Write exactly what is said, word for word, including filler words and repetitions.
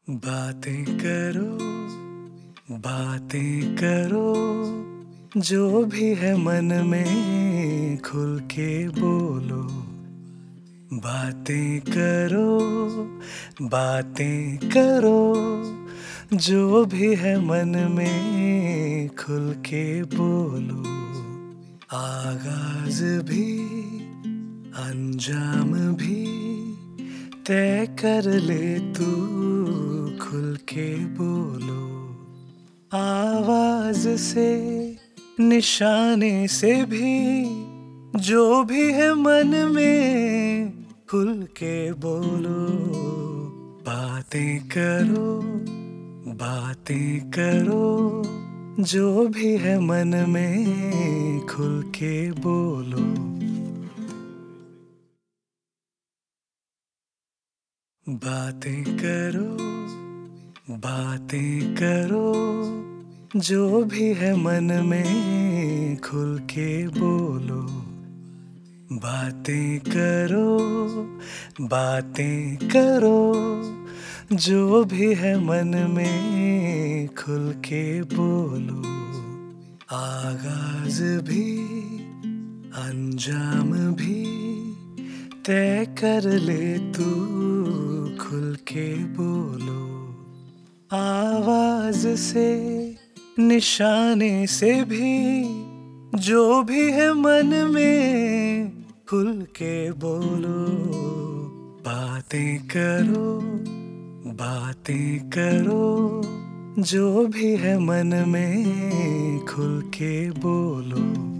बातें करो, बातें करो, जो भी है मन में खुल के बोलो। बातें करो, बातें करो, जो भी है मन में खुल के बोलो। आगाज भी अंजाम भी तय कर ले तू, खुल के बोलो। आवाज से निशाने से भी जो भी है मन में खुल के बोलो। बातें करो, बातें करो, जो भी है मन में खुल के बोलो। बातें करो, बातें करो, जो भी है मन में खुल के बोलो। बातें करो, बातें करो, जो भी है मन में खुल के बोलो। आगाज भी अंजाम भी तय कर ले तू, खुल के बोलो। आवाज से निशाने से भी जो भी है मन में खुल के बोलो। बातें करो, बातें करो, जो भी है मन में खुल के बोलो।